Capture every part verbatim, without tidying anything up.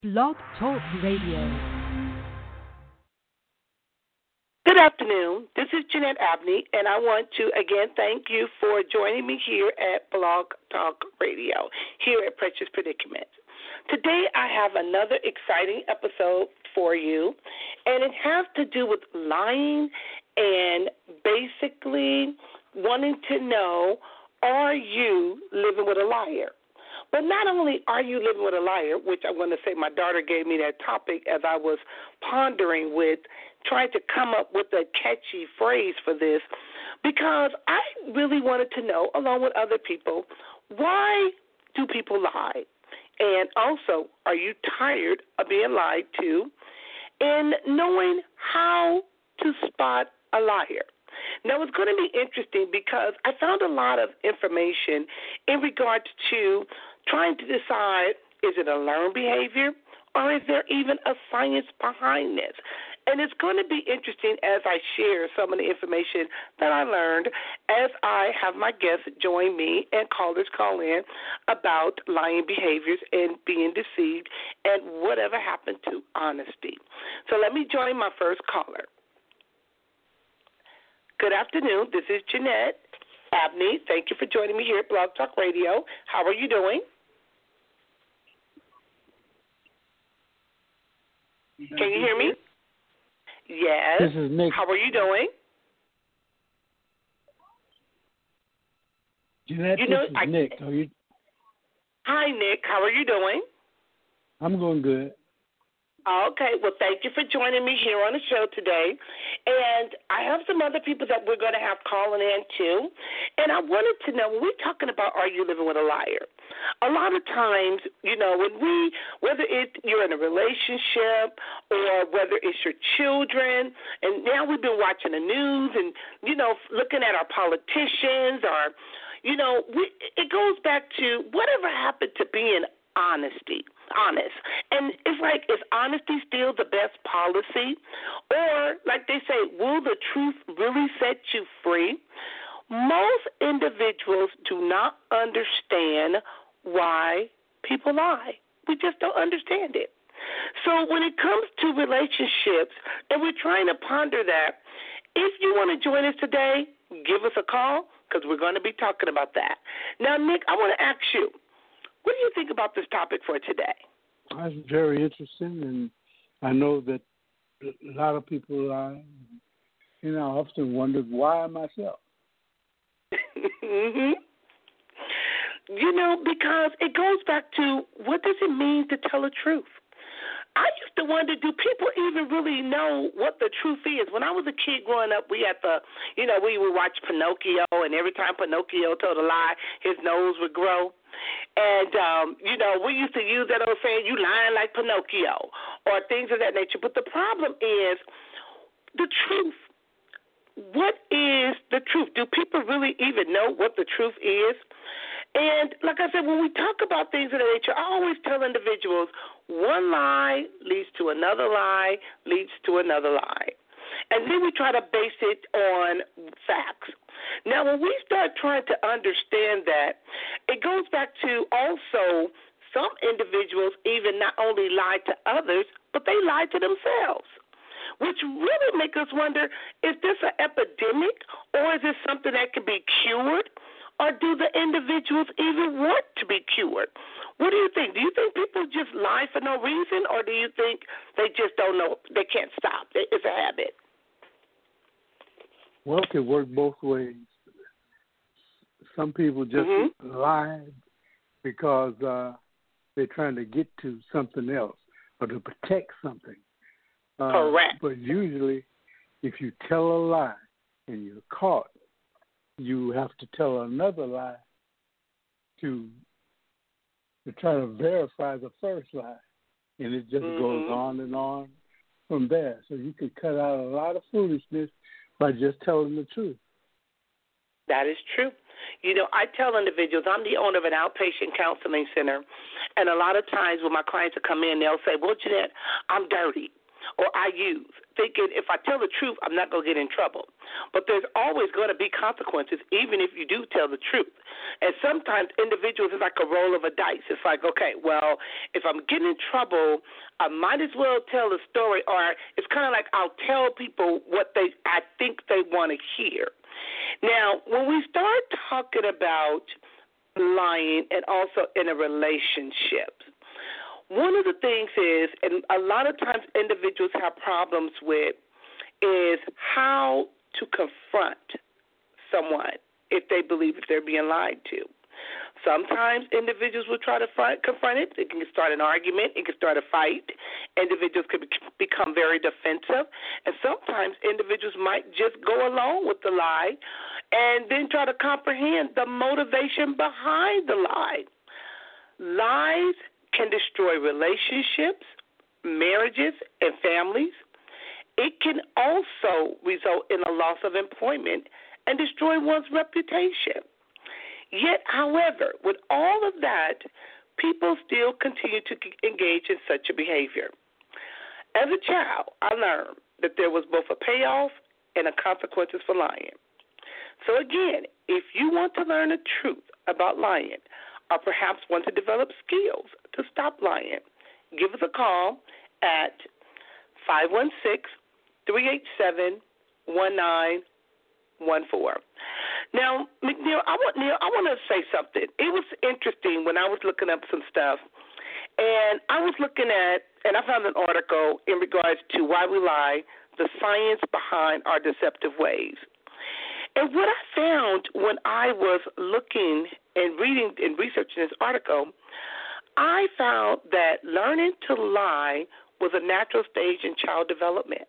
Blog Talk Radio. Good afternoon. This is Jeanette Abney, and I want to again thank you for joining me here at Blog Talk Radio, here at Precious Predicaments. Today I have another exciting episode for you, and it has to do with lying and basically wanting to know, are you living with a liar? But not only are you living with a liar, which I'm going to say my daughter gave me that topic as I was pondering with trying to come up with a catchy phrase for this, because I really wanted to know, along with other people, why do people lie? And also, are you tired of being lied to? And knowing how to spot a liar. Now, it's going to be interesting because I found a lot of information in regards to trying to decide, is it a learned behavior or is there even a science behind this? And it's going to be interesting as I share some of the information that I learned as I have my guests join me and callers call in about lying behaviors and being deceived and whatever happened to honesty. So let me join my first caller. Good afternoon. This is Jeanette Abney. Thank you for joining me here at Blog Talk Radio. How are you doing? Can you hear me? Yes. This is Nick. How are you doing? Jeanette, you know, this is I, Nick. Are you? Hi, Nick. How are you doing? I'm going good. Okay, well, thank you for joining me here on the show today. And I have some other people that we're going to have calling in, too. And I wanted to know, when we're talking about are you living with a liar, a lot of times, you know, when we, whether it, you're in a relationship or whether it's your children, and now we've been watching the news and, you know, looking at our politicians or, you know, we, it goes back to whatever happened to being honesty. honest. And it's like, is honesty still the best policy? Or, like they say, will the truth really set you free? Most individuals do not understand why people lie. We just don't understand it. So when it comes to relationships, and we're trying to ponder that, if you want to join us today, give us a call, because we're going to be talking about that. Now, Nick, I want to ask you, what do you think about this topic for today? That's very interesting, and I know that a lot of people lie. You know, I often wondered why myself. mm-hmm. You know, because it goes back to, what does it mean to tell the truth? I used to wonder, do people even really know what the truth is? When I was a kid growing up, we had the, you know, we would watch Pinocchio, and every time Pinocchio told a lie, his nose would grow. And, um, you know, we used to use that old saying, you lying like Pinocchio, or things of that nature. But the problem is the truth. What is the truth? Do people really even know what the truth is? And like I said, when we talk about things of that nature, I always tell individuals, one lie leads to another lie, leads to another lie. And then we try to base it on facts. Now, when we start trying to understand that, it goes back to also some individuals even not only lie to others, but they lie to themselves, which really make us wonder, is this an epidemic, or is this something that can be cured? Or do the individuals even want to be cured? What do you think? Do you think people just lie for no reason, or do you think they just don't know, they can't stop? It's a habit. Well, it can work both ways. Some people just mm-hmm. lie because uh, they're trying to get to something else or to protect something. Uh, Correct. But usually, if you tell a lie and you're caught, you have to tell another lie to to try to verify the first lie, and it just mm-hmm. goes on and on from there. So you can cut out a lot of foolishness by just telling the truth. That is true. You know, I tell individuals, I'm the owner of an outpatient counseling center, and a lot of times when my clients will come in, they'll say, well, Jeanette, I'm dirty. or I use, thinking if I tell the truth, I'm not going to get in trouble. But there's always going to be consequences, even if you do tell the truth. And sometimes individuals, it's like a roll of a dice. It's like, okay, well, if I'm getting in trouble, I might as well tell the story, or it's kind of like I'll tell people what they I think they want to hear. Now, when we start talking about lying and also in a relationship, one of the things is, and a lot of times individuals have problems with, is how to confront someone if they believe that they're being lied to. Sometimes individuals will try to fight, confront it. It can start an argument. It can start a fight. Individuals can become very defensive. And sometimes individuals might just go along with the lie and then try to comprehend the motivation behind the lie. Lies can destroy relationships, marriages, and families. It can also result in a loss of employment and destroy one's reputation. Yet, however, with all of that, people still continue to engage in such a behavior. As a child, I learned that there was both a payoff and a consequences for lying. So again, if you want to learn the truth about lying, or perhaps want to develop skills to stop lying, give us a call at five one six, three eight seven, one nine one four. Now, McNeil, I want Neil, I want to say something. It was interesting when I was looking up some stuff, and I was looking at, and I found an article in regards to why we lie, the science behind our deceptive ways. And what I found when I was looking and reading and researching this article, I found that learning to lie was a natural stage in child development.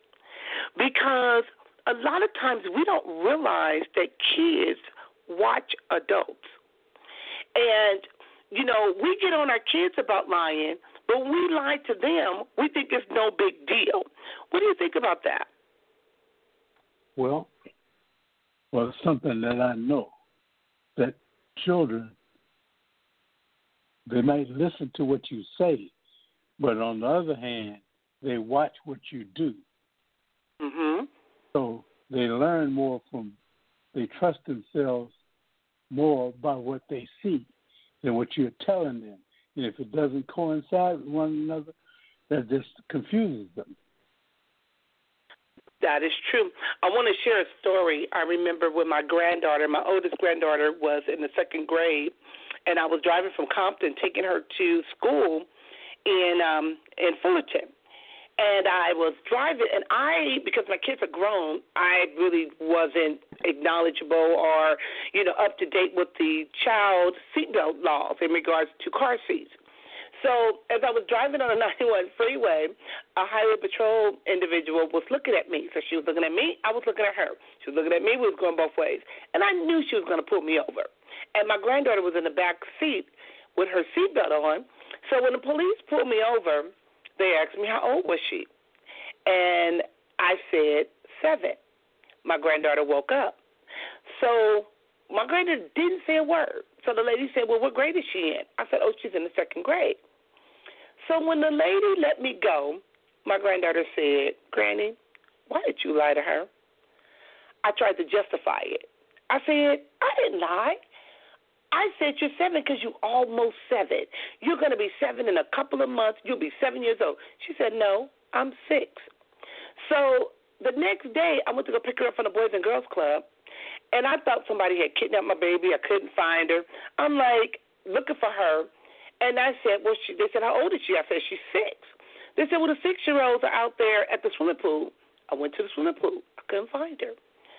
Because a lot of times we don't realize that kids watch adults. And, you know, we get on our kids about lying, but when we lie to them, we think it's no big deal. What do you think about that? Well, well, it's something that I know, that children, they might listen to what you say, but on the other hand, they watch what you do. Mm-hmm. So they learn more from, they trust themselves more by what they see than what you're telling them. And if it doesn't coincide with one another, that just confuses them. That is true. I want to share a story. I remember when my granddaughter, my oldest granddaughter, was in the second grade, and I was driving from Compton, taking her to school in um, in Fullerton. And I was driving, and I, because my kids are grown, I really wasn't acknowledgeable or, you know, up to date with the child seatbelt laws in regards to car seats. So as I was driving on the ninety-one freeway, a highway patrol individual was looking at me. So she was looking at me, I was looking at her. She was looking at me, we was going both ways. And I knew she was going to pull me over. And my granddaughter was in the back seat with her seatbelt on. So when the police pulled me over, they asked me how old was she. And I said seven. My granddaughter woke up. So my granddaughter didn't say a word. So the lady said, well, what grade is she in? I said, oh, she's in the second grade. So when the lady let me go, my granddaughter said, Granny, why did you lie to her? I tried to justify it. I said, I didn't lie. I said, you're seven because you're almost seven. You're going to be seven in a couple of months. You'll be seven years old. She said, no, I'm six. So the next day, I went to go pick her up from the Boys and Girls Club, and I thought somebody had kidnapped my baby. I couldn't find her. I'm like looking for her. And I said, well, she, they said, how old is she? I said, she's six. They said, well, the six-year-olds are out there at the swimming pool. I went to the swimming pool. I couldn't find her.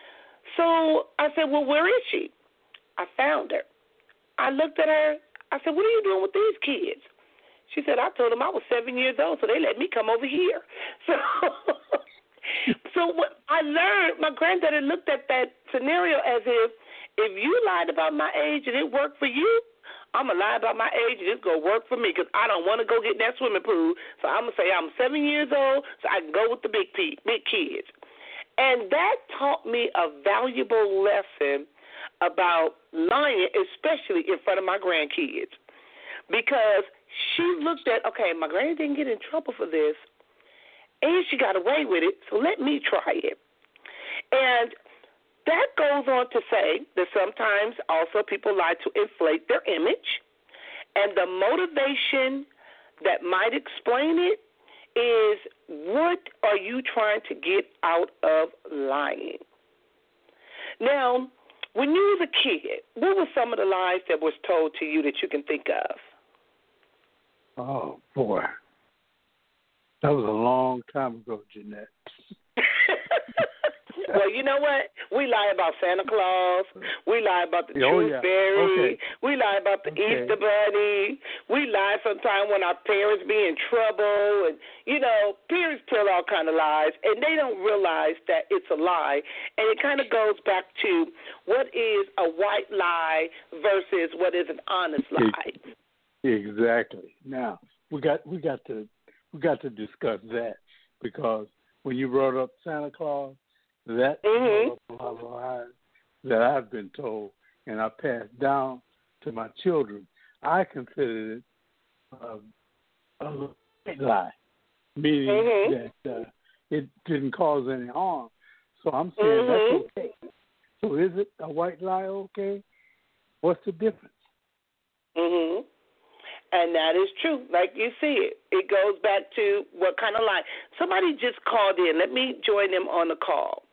So I said, well, where is she? I found her. I looked at her. I said, what are you doing with these kids? She said, I told them I was seven years old, so they let me come over here. So so what I learned, my granddaughter looked at that scenario as if, if you lied about my age and it worked for you, I'm going to lie about my age and it's going to work for me because I don't want to go get in that swimming pool. So I'm going to say I'm seven years old so I can go with the big big kids. And that taught me a valuable lesson about lying, especially in front of my grandkids. Because she looked at, okay, my granny didn't get in trouble for this, and she got away with it, so let me try it. And that goes on to say that sometimes also people lie to inflate their image, and the motivation that might explain it is, what are you trying to get out of lying? Now, when you was a kid, what were some of the lies that was told to you that you can think of? Oh, boy. That was a long time ago, Jeanette. Well, you know what? We lie about Santa Claus. We lie about the oh, Tooth yeah. Fairy. Okay. We lie about the okay. Easter Bunny. We lie sometimes when our parents be in trouble. And, you know, parents tell all kind of lies, and they don't realize that it's a lie. And it kind of goes back to what is a white lie versus what is an honest lie. Exactly. Now, we got we got to we got to discuss that, because when you brought up Santa Claus, that mm-hmm. brought up a lot of lies that I've been told and I passed down to my children. I consider it uh, a white lie, meaning mm-hmm. that uh, it didn't cause any harm. So I'm saying mm-hmm. that's okay. So is it a white lie okay? What's the difference? Mm-hmm. And that is true, like you see it. It goes back to what kind of lie. Somebody just called in. Let me join them on the call.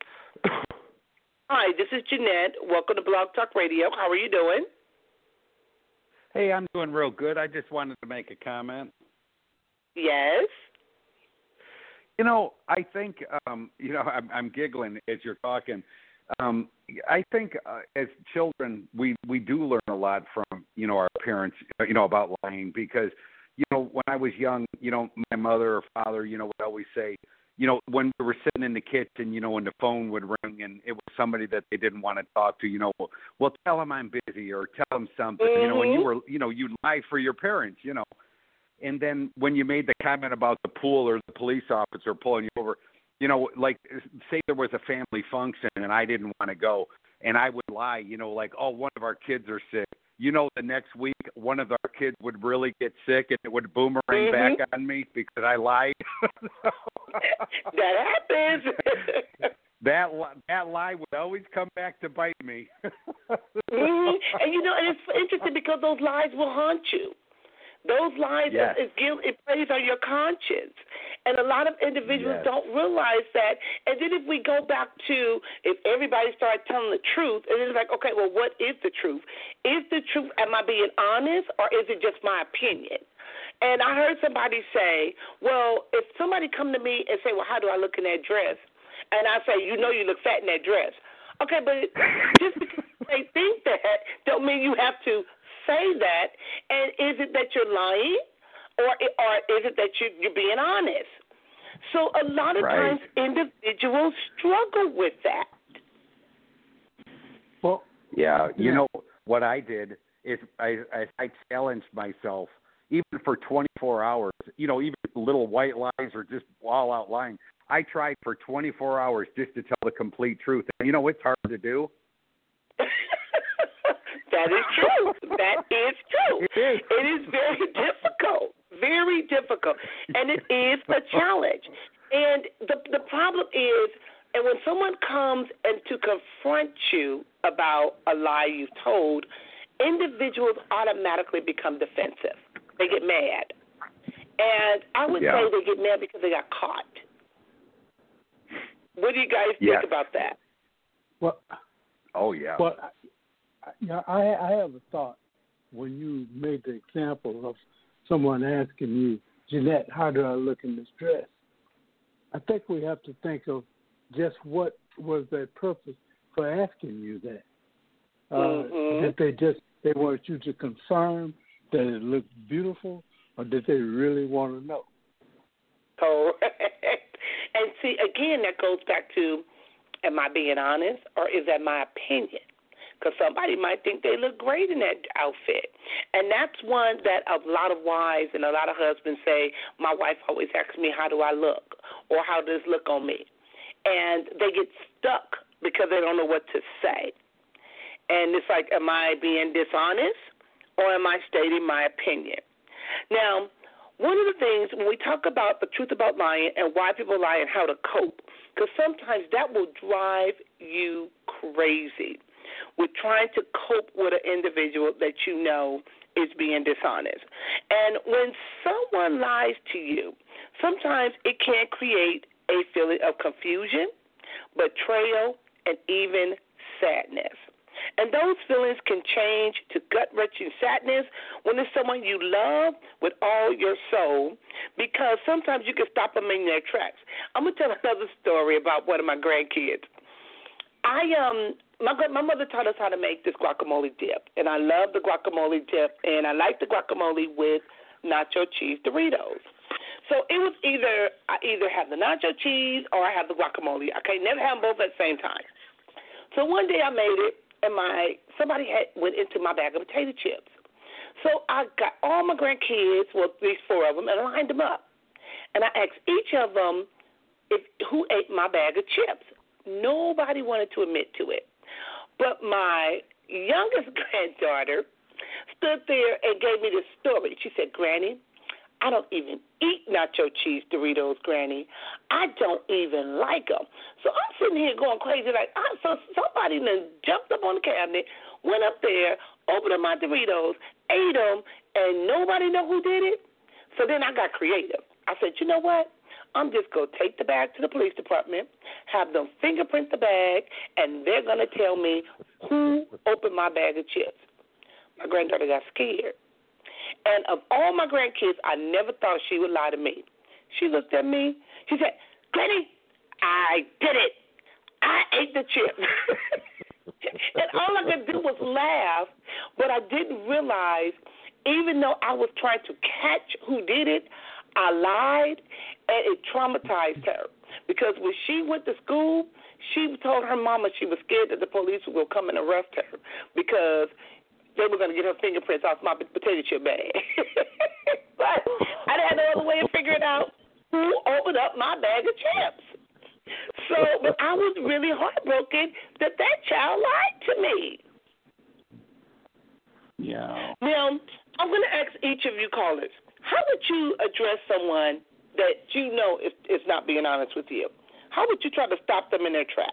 Hi, this is Jeanette. Welcome to Blog Talk Radio. How are you doing? Hey, I'm doing real good. I just wanted to make a comment. Yes. You know, I think, um, you know, I'm, I'm giggling as you're talking. Um, I think uh, as children, we, we do learn a lot from, you know, our parents, you know, about lying, because, you know, when I was young, you know, my mother or father, you know, would always say, you know, when we were sitting in the kitchen, you know, when the phone would ring and it was somebody that they didn't want to talk to, you know, well, well tell them I'm busy or tell them something, mm-hmm. you know, when you were, you know, you lie for your parents, you know. And then when you made the comment about the pool or the police officer pulling you over, you know, like say there was a family function and I didn't want to go, and I would lie, you know, like, oh, one of our kids are sick. You know, the next week one of our kids would really get sick and it would boomerang mm-hmm. back on me because I lied. That happens. that that lie would always come back to bite me. mm-hmm. And you know, and it's interesting because those lies will haunt you. Those lies, yes. is, is guilt, it plays on your conscience. And a lot of individuals yes. don't realize that. And then if we go back to, if everybody started telling the truth, and it's like, okay, well, what is the truth? Is the truth, am I being honest, or is it just my opinion? And I heard somebody say, well, if somebody come to me and say, well, how do I look in that dress? And I say, you know you look fat in that dress. Okay, but just because they think that don't mean you have to say that. And is it that you're lying, or or is it that you, you're being honest? So a lot of right. times individuals struggle with that. Well, yeah, you yeah. know what I did is I, I I challenged myself even for twenty-four hours. You know, even little white lies or just all out lying. I tried for twenty-four hours just to tell the complete truth. And you know, it's hard to do. That is true. That is true. It is. It is very difficult. Very difficult. And it is a challenge. And the the problem is, and when someone comes and to confront you about a lie you've told, individuals automatically become defensive. They get mad. And I would yeah. say they get mad because they got caught. What do you guys yes. think about that? Well, oh, yeah. Well, Yeah, I, I have a thought when you made the example of someone asking you, Jeanette, how do I look in this dress? I think we have to think of just what was their purpose for asking you that. Uh, mm-hmm. Did they just they want you to confirm that it looked beautiful, or did they really want to know? Correct. And see, again, that goes back to, am I being honest, or is that my opinion? Because somebody might think they look great in that outfit. And that's one that a lot of wives and a lot of husbands say, my wife always asks me, how do I look? Or how does this look on me? And they get stuck because they don't know what to say. And it's like, am I being dishonest, or am I stating my opinion? Now, one of the things when we talk about the truth about lying and why people lie and how to cope, because sometimes that will drive you crazy with trying to cope with an individual that you know is being dishonest. And when someone lies to you, sometimes it can create a feeling of confusion, betrayal, and even sadness. And those feelings can change to gut-wrenching sadness when it's someone you love with all your soul, because sometimes you can stop them in their tracks. I'm going to tell another story about one of my grandkids. I um my my mother taught us how to make this guacamole dip, and I love the guacamole dip, and I like the guacamole with nacho cheese Doritos. So it was either I either have the nacho cheese or I have the guacamole. I can't never have them both at the same time. So one day I made it, and my somebody had went into my bag of potato chips. So I got all my grandkids, well, these four of them, and I lined them up. And I asked each of them if who ate my bag of chips. Nobody wanted to admit to it. But my youngest granddaughter stood there and gave me this story. She said, Granny, I don't even eat nacho cheese Doritos, Granny. I don't even like them. So I'm sitting here going crazy like, I, so somebody then jumped up on the cabinet, went up there, opened up my Doritos, ate them, and nobody know who did it. So then I got creative. I said, you know what? I'm just going to take the bag to the police department, have them fingerprint the bag, and they're going to tell me who opened my bag of chips. My granddaughter got scared. And of all my grandkids, I never thought she would lie to me. She looked at me. She said, Granny, I did it. I ate the chips. And all I could do was laugh, but I didn't realize, even though I was trying to catch who did it, I lied, and it traumatized her. Because when she went to school, she told her mama she was scared that the police would go come and arrest her because they were going to get her fingerprints off my potato chip bag. But I had no other way of figuring out who opened up my bag of chips. So, but I was really heartbroken that that child lied to me. Yeah. Now, I'm going to ask each of you callers, how would you address someone that you know is, is not being honest with you? How would you try to stop them in their tracks?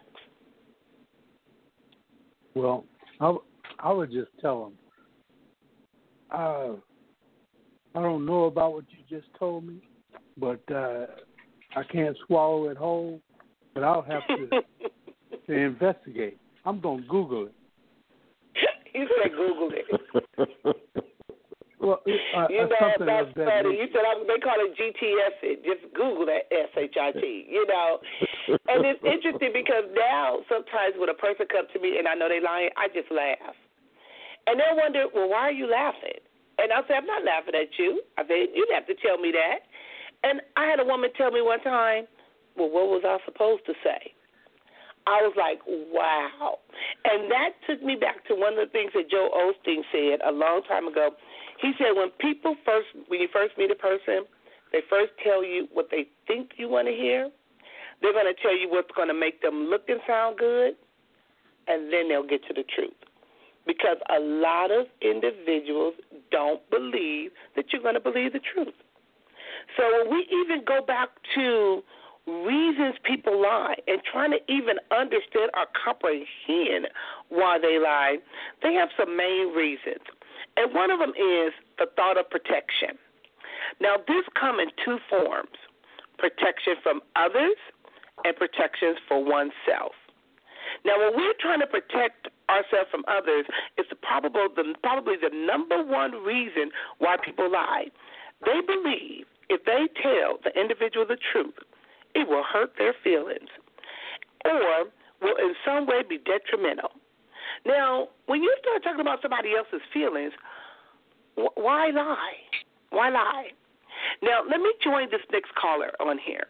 Well, I, I would just tell them, uh, I don't know about what you just told me, but uh, I can't swallow it whole, but I'll have to, to investigate. I'm going to Google it. You said Google it. Well, uh, you know, something that's of that funny. nature. You said I, they call it G T S it. Just Google that S H I T, you know. And it's interesting because now sometimes when a person comes to me and I know they're lying, I just laugh. And they'll wonder, well, why are you laughing? And I'll say, I'm not laughing at you. I said, you didn't have to tell me that. And I had a woman tell me one time, well, what was I supposed to say? I was like, wow. And that took me back to one of the things that Joe Osteen said a long time ago. He said when people first, when you first meet a person, they first tell you what they think you want to hear. They're going to tell you what's going to make them look and sound good, and then they'll get to the truth. Because a lot of individuals don't believe that you're going to believe the truth. So when we even go back to reasons people lie and trying to even understand or comprehend why they lie, they have some main reasons. And one of them is the thought of protection. Now, this comes in two forms, protection from others and protections for oneself. Now, when we're trying to protect ourselves from others, it's probably the, probably the number one reason why people lie. They believe if they tell the individual the truth, it will hurt their feelings or will in some way be detrimental. Now, when you start talking about somebody else's feelings, wh- why lie? Why lie? Now, let me join this next caller on here.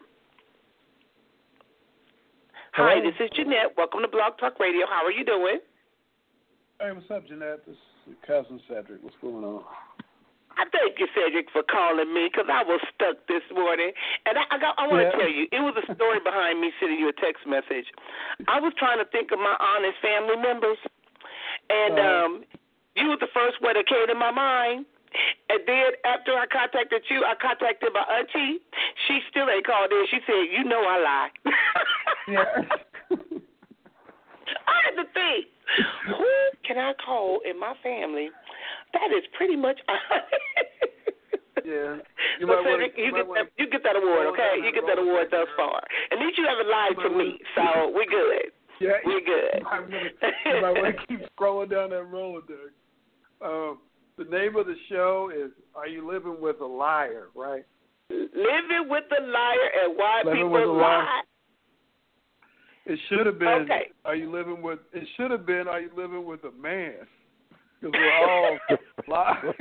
Hello? Hi, this is Jeanette. Welcome to Blog Talk Radio. How are you doing? Hey, what's up, Jeanette? This is cousin Cedric. What's going on? I thank you, Cedric, for calling me because I was stuck this morning. And I, I, got, I want to Yeah. tell you, it was a story behind me sending you a text message. I was trying to think of my honest family members, and Uh, um, you were the first one that came to my mind. And then after I contacted you, I contacted my auntie. She still ain't called in. She said, you know I lie. Yeah. I had to think, who can I call in my family? That is pretty much Yeah. You so might Cedric, wanna, you, you, might get wanna, that, you get that award, okay? You get that award thus far. At least you haven't lied to me, so we good. Yeah, we good. I'm gonna, you might want to keep scrolling down that Rolodex. Um, the name of the show is "Are You Living with a Liar?" Right? Living with a liar and why Living with a people liar. lie. It should have been. Okay. Are you living with? It should have been. Are you living with a man? Because we're all liars.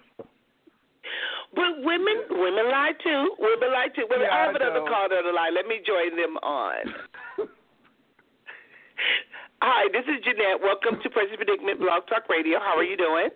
But women, women lie too. Women lie too. Women, Yeah, I have I another know. call to the lie. Let me join them on. Hi, this is Jeanette. Welcome to Precious Predicament Blog Talk Radio. How are you doing?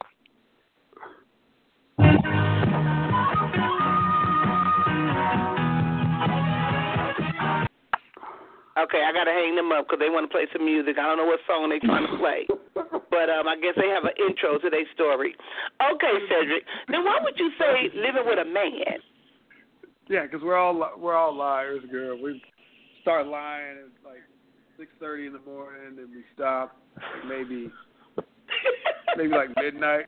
Okay, I got to hang them up because they want to play some music. I don't know what song they're trying to play. But um, I guess they have an intro to their story. Okay, Cedric. Then why would you say living with a man? Yeah, because we're all we're all liars, girl. We start lying at like six thirty in the morning, and we stop at maybe maybe like midnight.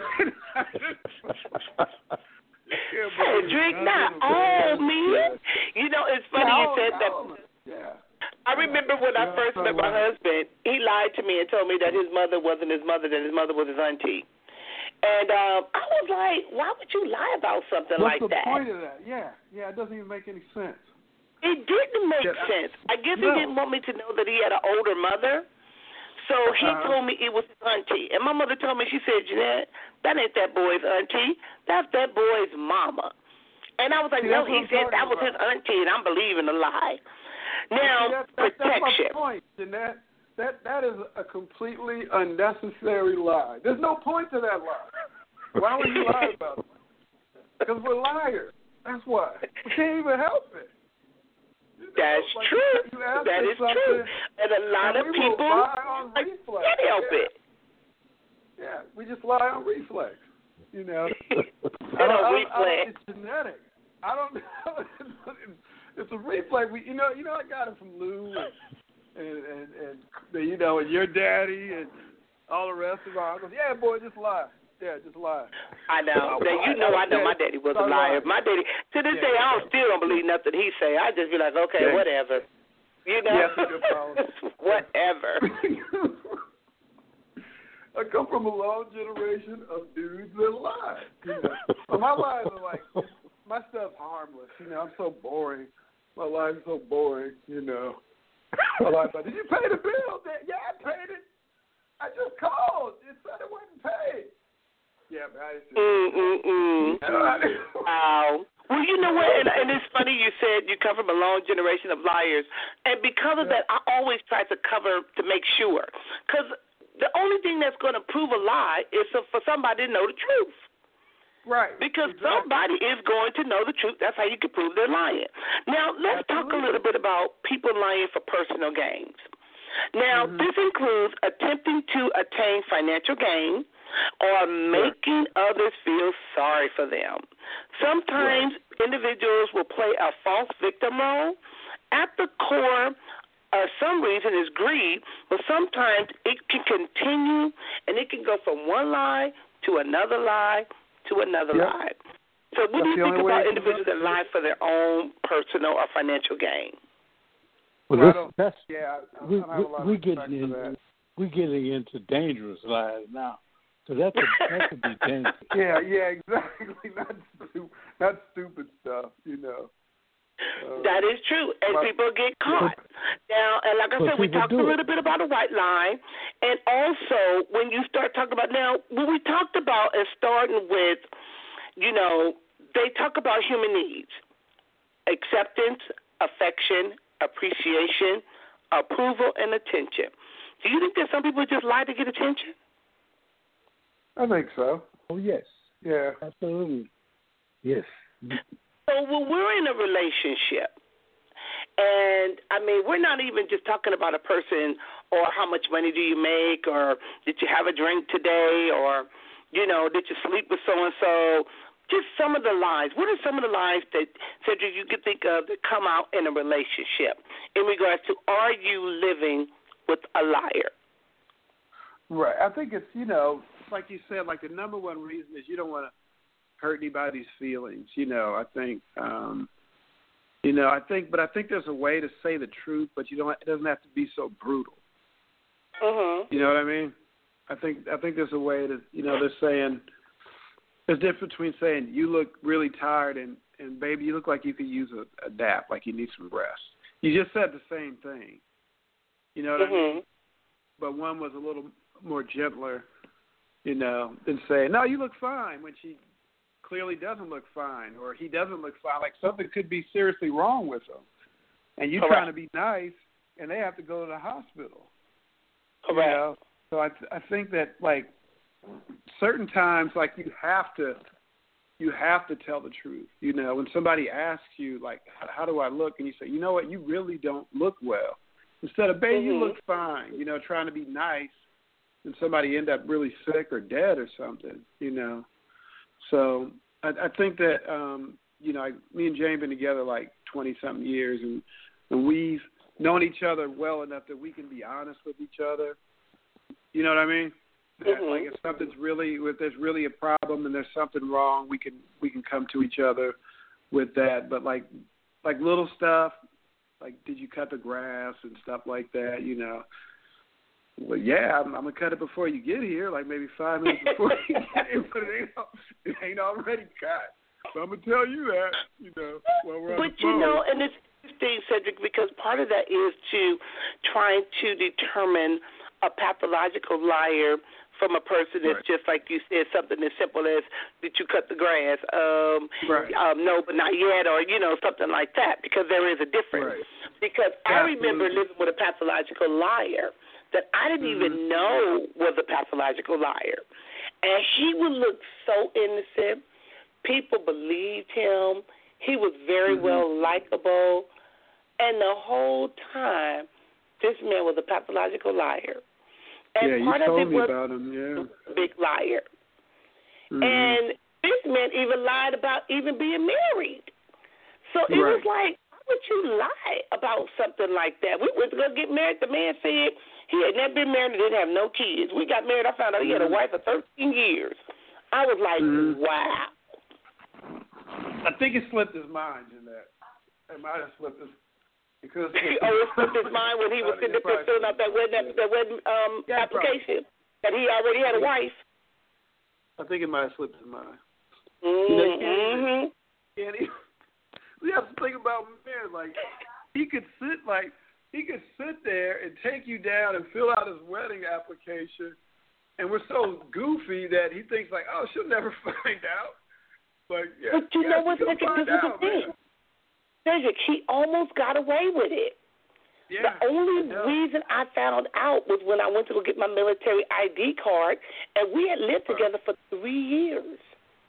Cedric, not all men. You know, it's funny yeah, you said that. Yeah. I remember when I first met my husband, he lied to me and told me that his mother wasn't his mother, that his mother was his auntie. And um, I was like, why would you lie about something What's like the that? point of that? Yeah, yeah, it doesn't even make any sense. It didn't make Yeah, I- sense. I guess no. he didn't want me to know that he had an older mother. So he Uh-huh. told me it was his auntie. And my mother told me, she said, Jeanette, that ain't that boy's auntie. That's that boy's mama. And I was like, See, no, that's he what I'm said talking that was about. his auntie, and I'm believing a lie. Now, See, that's, that's, that's protection. my point, Jeanette. That, that is a completely unnecessary lie. There's no point to that lie. Why would you lie about it? Because we're liars. That's why. We can't even help it. You know, That's like, true. you ask That us is true. And a lot and of we will people lie on like, reflex. can't help yeah. it. Yeah, we just lie on reflex. You know, They don't I don't, I reflex. don't, it's genetic. I don't know. It's a reflex. We, you know, you know, I got it from Lou and and, and and the, you know, and your daddy and all the rest of our uncles. Yeah, boy, just lie. Yeah, just lie. I know. Now, you know I know my daddy was a liar. My daddy, to this Yeah. day, I don't, still don't believe nothing he say. I just be like, okay, Yeah. whatever. You know? Yeah, that's a good problem. Whatever. I come from a long generation of dudes that lie. You know? So my lies are like, my stuff's harmless. You know, I'm so boring. My life's so boring, you know. I lie about, did you pay the bill? Yeah, I paid it. I just called. It said it wasn't paid. Yeah, but I just... Mm-mm-mm. Wow. Well, you know what, and, and it's funny you said you come from a long generation of liars, and because of that, I always try to cover to make sure, because the only thing that's going to prove a lie is for somebody to know the truth. Right. Because exactly. somebody is going to know the truth. That's how you can prove they're lying. Now, let's Absolutely. talk a little bit about people lying for personal gains. Now, mm-hmm. this includes attempting to attain financial gain or making sure. others feel sorry for them. Sometimes right. individuals will play a false victim role. At the core, uh, some reason is greed, but sometimes it can continue and it can go from one lie to another lie to another yep. lie. So what that's do you think about individuals that lie for their own personal or financial gain? Well, well that's, that's yeah, I, we I we we getting in, we getting into dangerous lies now. So that's a, that could be dangerous. Yeah, yeah, exactly. Not stu- not stupid stuff, you know. Uh, that is true, and but, people get caught. Now, and like I said, we talked a little bit about a white lie, and also when you start talking about now, what we talked about is starting with, you know, they talk about human needs, acceptance, affection, appreciation, approval, and attention. Do you think that some people just lie to get attention? I think so. Oh, yes. Yeah. Absolutely. Yes. So when we're in a relationship, and, I mean, we're not even just talking about a person or how much money do you make or did you have a drink today or, You know, did you sleep with so-and-so? Just some of the lies. What are some of the lies that, Cedric, you could think of that come out in a relationship in regards to, are you living with a liar? Right. I think it's, you know, like you said, like the number one reason is you don't want to hurt anybody's feelings. You know, I think, um, you know, I think, but I think there's a way to say the truth, but you don't, it doesn't have to be so brutal. Mm-hmm. You know what I mean? I think, I think there's a way to, you know, they're saying, there's a difference between saying you look really tired and, and baby, you look like you could use a, a nap, like you need some rest. You just said the same thing. You know what mm-hmm. I mean? But one was a little more gentler, you know, than saying, no, you look fine, when she clearly doesn't look fine, or he doesn't look fine. Like something could be seriously wrong with him. And you're Correct. trying to be nice, and they have to go to the hospital. Correct. You know? So I, I think that, like, certain times, like, you have to, you have to tell the truth. You know, when somebody asks you, like, how do I look? And you say, you know what, you really don't look well. Instead of, babe, mm-hmm. you look fine, you know, trying to be nice, and somebody end up really sick or dead or something, you know. So I, I think that, um, you know, I, me and Jane been together like twenty-something years, and, and we've known each other well enough that we can be honest with each other. You know what I mean? That, mm-hmm. like, if something's really, if there's really a problem and there's something wrong, we can we can come to each other with that. But like like little stuff, like did you cut the grass and stuff like that, you know. Well, yeah, I'm, I'm gonna cut it before you get here, like maybe five minutes before you get here, but it ain't, it ain't already cut. So I'm gonna tell you that, you know, while we're on But the phone. you know, and it's interesting, Cedric, because part of that is to trying to determine a pathological liar from a person that's right. just like you said, something as simple as, did you cut the grass? Um, right. um, no, but not yet, or, you know, something like that, because there is a difference. Right. Because I Absolutely. remember living with a pathological liar that I didn't mm-hmm. even know was a pathological liar. And he would look so innocent. People believed him. He was very mm-hmm. well likable. And the whole time, this man was a pathological liar. And yeah, part you told of it me was about him, yeah. a big liar. Mm-hmm. And this man even lied about even being married. So it right. was like, why would you lie about something like that? We were going to get married. The man said he had never been married and didn't have no kids. We got married. I found out he had a wife of thirteen years. I was like, mm-hmm. wow. I think it slipped his mind in that. It might have slipped his Because oh, it slipped his mind when he was sitting up there filling out that wedding, that wedding um, yeah, application that he already had a wife. I think it might have slipped his mind. Mm-hmm. You know, you can't even, can't even, we have to think about men. Like he could sit, like he could sit there and take you down and fill out his wedding application, and we're so goofy that he thinks like, oh, she'll never find out. But yeah, but you yeah, know what? This is the thing. Cedric, he almost got away with it. Yeah, the only yeah. reason I found out was when I went to go get my military I D card, and we had lived together for three years.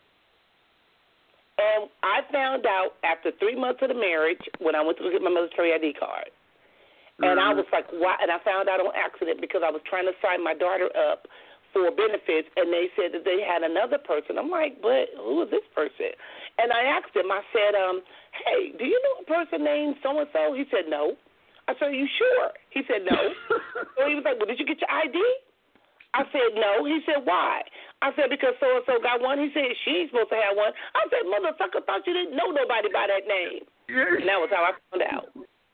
And I found out after three months of the marriage when I went to go get my military I D card. And mm-hmm. I was like, why? And I found out on accident because I was trying to sign my daughter up for benefits, and they said that they had another person. I'm like, but who is this person? And I asked him, I said, um, hey, do you know a person named so-and-so? He said, no. I said, are you sure? He said, no. So he was like, well, did you get your I D? I said, no. He said, why? I said, because so-and-so got one. He said, she ain't supposed to have one. I said, motherfucker, thought you didn't know nobody by that name. And that was how I found out.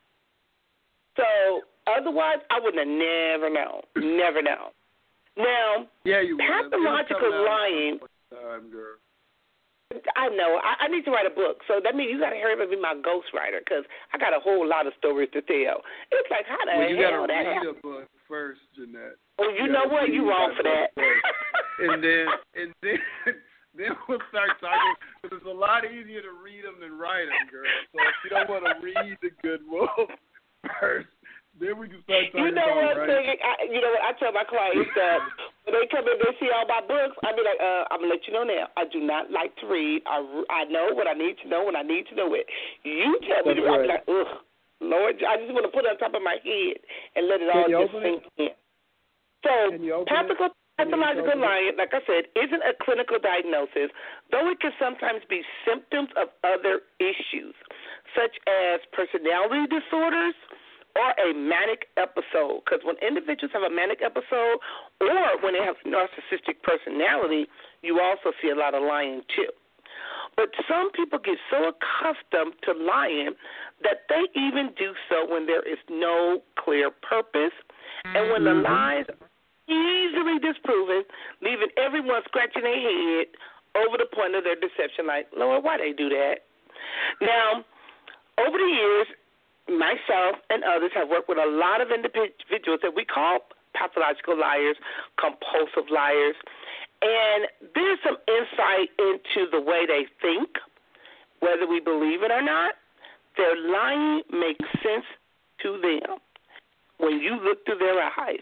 So otherwise, I would have never known. Never known. Now, yeah, you pathological lying. Time, girl. I know. I, I need to write a book. So that means you got to hurry up and be my ghostwriter because I got a whole lot of stories to tell. It's like, how the well, you hell gotta that read happened? a book first, Jeanette. Oh, you, you know what? You wrong for that. and then, and then, then we'll start talking. Because it's a lot easier to read them than write them, girl. So if you don't want to read the good wolf first, then we can start talking you know about what, writing. I, you know what? I tell my clients that when they come in, they see all my books. I be like, uh, I'm gonna let you know now. I do not like to read. I, I know what I need to know when I need to know it. You tell me That's to. right. I'm like, ugh, Lord, I just want to put it on top of my head and let it Can all you just open sink it? in. So, Can you open pathological, Pathological lying, like I said, isn't a clinical diagnosis, though it can sometimes be symptoms of other issues, such as personality disorders or a manic episode. Because when individuals have a manic episode or when they have narcissistic personality, you also see a lot of lying too. But some people get so accustomed to lying that they even do so when there is no clear purpose and when mm-hmm. the lies are easily disproven, leaving everyone scratching their head over the point of their deception, like, Lord, why they do that? Now, over the years, myself and others have worked with a lot of individuals that we call pathological liars, compulsive liars, and there's some insight into the way they think, whether we believe it or not. Their lying makes sense to them when you look through their eyes.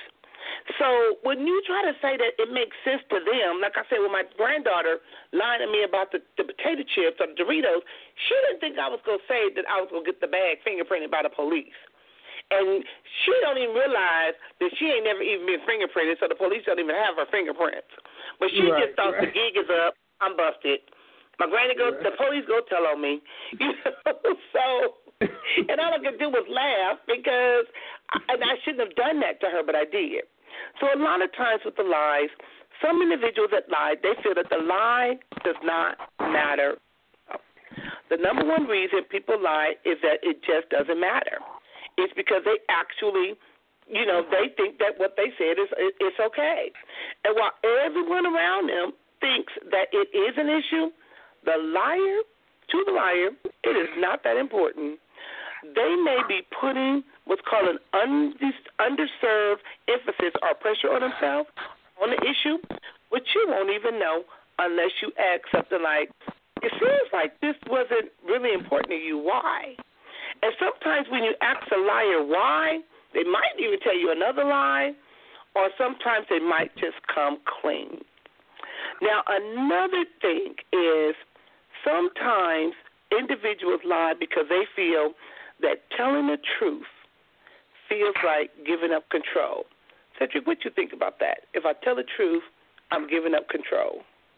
So when you try to say that it makes sense to them, like I said, when my granddaughter lied to me about the, the potato chips or the Doritos, she didn't think I was going to say that I was going to get the bag fingerprinted by the police. And she don't even realize that she ain't never even been fingerprinted, so the police don't even have her fingerprints. But she right, just thought right. the gig is up, I'm busted. My granny go, right. the police go tell on me. You know, so, and all I could do was laugh because, I, and I shouldn't have done that to her, but I did. So a lot of times with the lies, some individuals that lie, they feel that the lie does not matter. The number one reason people lie is that it just doesn't matter. It's because they actually, you know, they think that what they said is it's okay. And while everyone around them thinks that it is an issue, the liar, to the liar, it is not that important. They may be putting what's called an underserved emphasis or pressure on themselves on the issue, which you won't even know unless you ask something like, it seems like this wasn't really important to you. Why? And sometimes when you ask a liar why, they might even tell you another lie, or sometimes they might just come clean. Now, another thing is sometimes individuals lie because they feel that telling the truth feels like giving up control. Cedric, what do you think about that? If I tell the truth, I'm giving up control.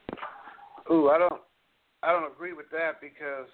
Ooh, I don't, I don't agree with that because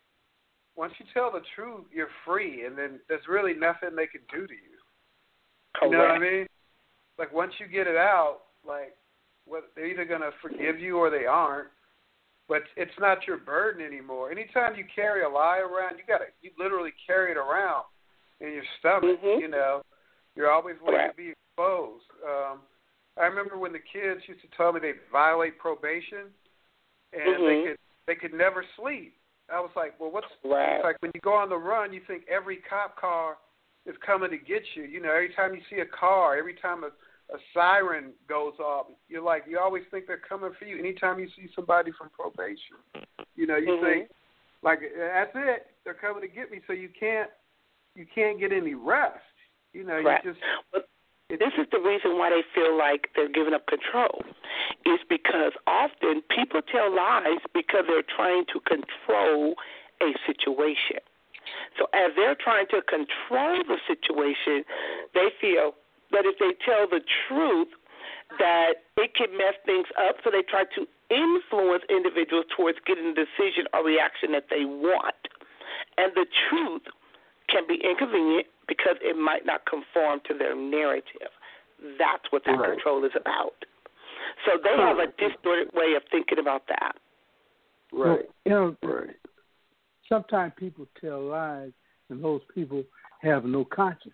once you tell the truth, you're free, and then there's really nothing they can do to you. Correct. You know what I mean? Like once you get it out, like what, they're either going to forgive you or they aren't. But it's not your burden anymore. Anytime you carry a lie around, you got to you literally carry it around in your stomach. Mm-hmm. You know, you're always waiting right. to be exposed. Um, I remember when the kids used to tell me they'd violate probation, and mm-hmm. they could they could never sleep. I was like, well, what's right. it's like when you go on the run, you think every cop car is coming to get you. You know, every time you see a car, every time a a siren goes off, you're like, you always think they're coming for you. Anytime you see somebody from probation, you know, you mm-hmm. think, like, that's it, they're coming to get me, so you can't, you can't get any rest. You know, right. you just. But this is the reason why they feel like they're giving up control. Is because often people tell lies because they're trying to control a situation. So as they're trying to control the situation, they feel that if they tell the truth, that it can mess things up, so they try to influence individuals towards getting the decision or reaction that they want. And the truth can be inconvenient because it might not conform to their narrative. That's what that right. control is about. So they have a distorted way of thinking about that. Right. Well, you know, right. sometimes people tell lies, and those people have no conscience.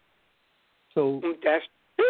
So that's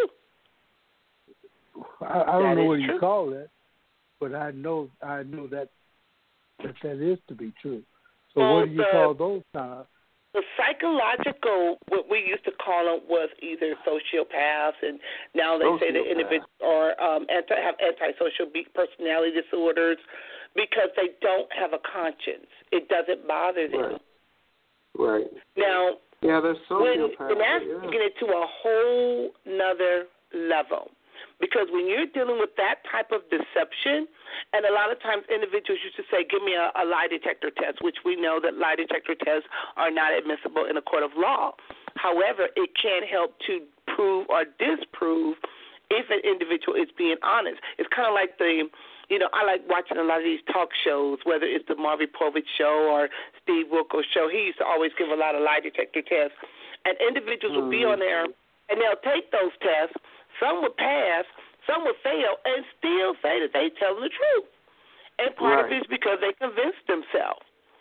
I, I don't that know what you true. call that, but I know I know that that, that is to be true. So well, what do you the, call those times? The psychological, what we used to call them, was either sociopaths, and now they Sociopath. say the individuals are um, anti have antisocial personality disorders because they don't have a conscience. It doesn't bother them. Right. Right. Now, yeah, they're sociopaths. When, and that's yeah. taking it to a whole nother level. Because when you're dealing with that type of deception, and a lot of times individuals used to say, give me a, a lie detector test, which we know that lie detector tests are not admissible in a court of law. However, it can help to prove or disprove if an individual is being honest. It's kind of like the, you know, I like watching a lot of these talk shows, whether it's the Marvin Povich show or Steve Wilkos show. He used to always give a lot of lie detector tests. And individuals mm. will be on there, and they'll take those tests. Some will pass, some will fail, and still say that they tell the truth. And part right. of it is because they convinced themselves.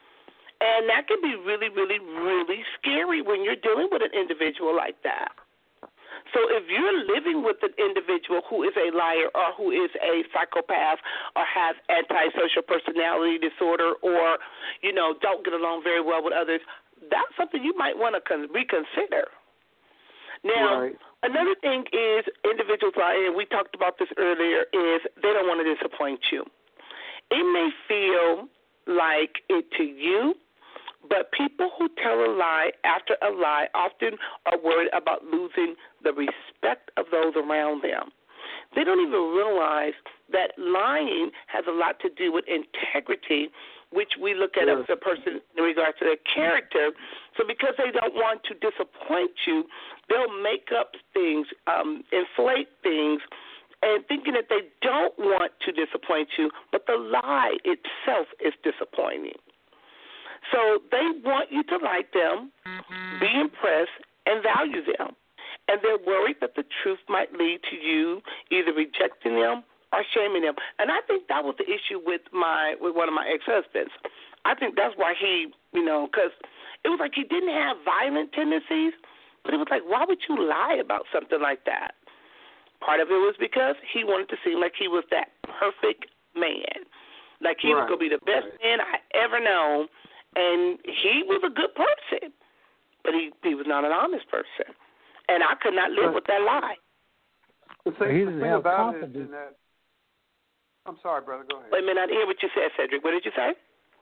And that can be really, really, really scary when you're dealing with an individual like that. So if you're living with an individual who is a liar or who is a psychopath or has antisocial personality disorder or, you know, don't get along very well with others, that's something you might want to con- reconsider. Now, right. another thing is individuals lie, and we talked about this earlier, is they don't want to disappoint you. It may feel like it to you, but people who tell a lie after a lie often are worried about losing the respect of those around them. They don't even realize that lying has a lot to do with integrity, which we look at yes. as a person in regards to their character. So because they don't want to disappoint you, they'll make up things, um, inflate things, and thinking that they don't want to disappoint you, but the lie itself is disappointing. So they want you to like them, mm-hmm. be impressed, and value them. And they're worried that the truth might lead to you either rejecting them or shaming them. And I think that was the issue with my with one of my ex-husbands. I think that's why he, you know, because it was like he didn't have violent tendencies, but it was like, why would you lie about something like that? Part of it was because he wanted to seem like he was that perfect man, like he right. was going to be the best right. man I ever known. And he was a good person, but he, he was not an honest person. And I could not live but, with that lie. The thing, he the thing about it is that, I'm sorry, brother, go ahead. Wait a minute, I didn't hear what you said, Cedric. What did you say?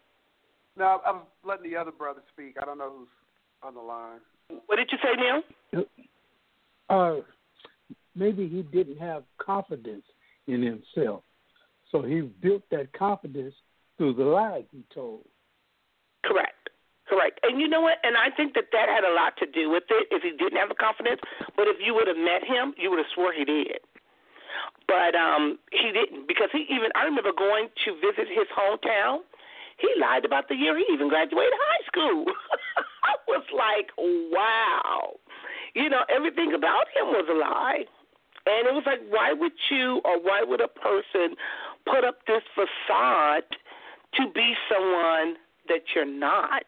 No, I was letting the other brother speak. I don't know who's on the line. What did you say, Neil? Uh, maybe he didn't have confidence in himself. So he built that confidence through the lies he told. Correct. Correct. And you know what? And I think that that had a lot to do with it if he didn't have the confidence. But if you would have met him, you would have swore he did. But um, he didn't because he even, I remember going to visit his hometown. He lied about the year he even graduated high school. I was like, wow. You know, everything about him was a lie. And it was like, why would you or why would a person put up this facade to be someone that you're not,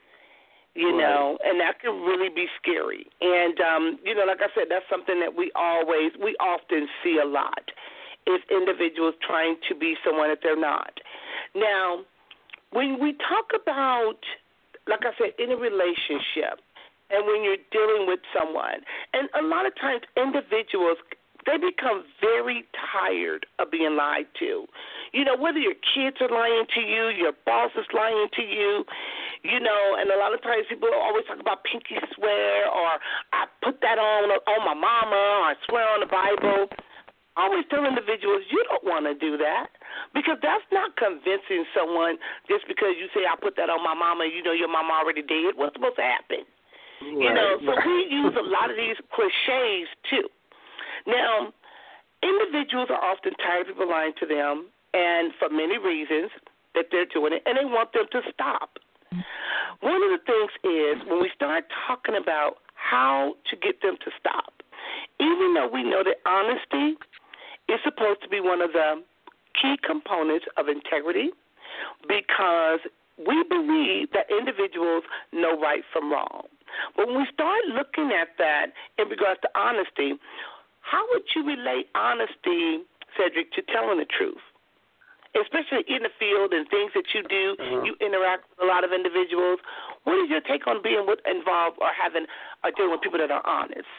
you right. know, and that can really be scary. And, um, you know, like I said, that's something that we always, we often see a lot is individuals trying to be someone that they're not. Now, when we talk about, like I said, in a relationship and when you're dealing with someone, and a lot of times individuals, they become very tired of being lied to. You know, whether your kids are lying to you, your boss is lying to you, you know, and a lot of times people always talk about pinky swear or I put that on on my mama or I swear on the Bible. I always tell individuals, you don't want to do that because that's not convincing someone just because you say I put that on my mama, you know your mama already did. What's supposed to happen? Right, you know, so right. we use a lot of these cliches too. Now, individuals are often tired of people lying to them, and for many reasons that they're doing it, and they want them to stop. One of the things is when we start talking about how to get them to stop, even though we know that honesty is supposed to be one of the key components of integrity, because we believe that individuals know right from wrong. But when we start looking at that in regards to honesty, how would you relate honesty, Cedric, to telling the truth? Especially in the field and things that you do, uh-huh. you interact with a lot of individuals. What is your take on being with, involved or having or dealing with people that are honest?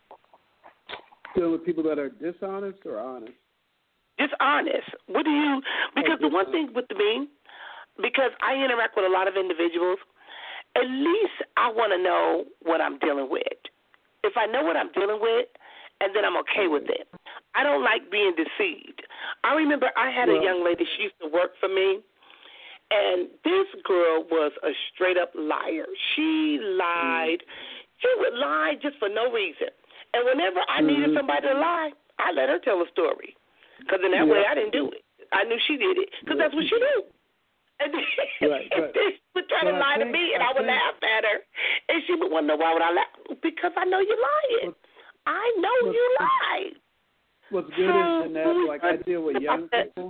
Dealing with people that are dishonest or honest? Dishonest. What do you? Because the one thing with me, because I interact with a lot of individuals, at least I want to know what I'm dealing with. If I know what I'm dealing with, and then I'm okay with it. I don't like being deceived. I remember I had a young lady, she used to work for me, and this girl was a straight-up liar. She lied. She would lie just for no reason. And whenever I needed somebody to lie, I let her tell a story. Because in that yeah. way, I didn't do it. I knew she did it because that's what she do. And then, right, and but, then she would try to I lie think, to me, and I, I would think, laugh at her. And she would wonder, why would I laugh? Because I know you're lying. I know what's, you lied. What's good so, is, Jeanette, like I deal with young people,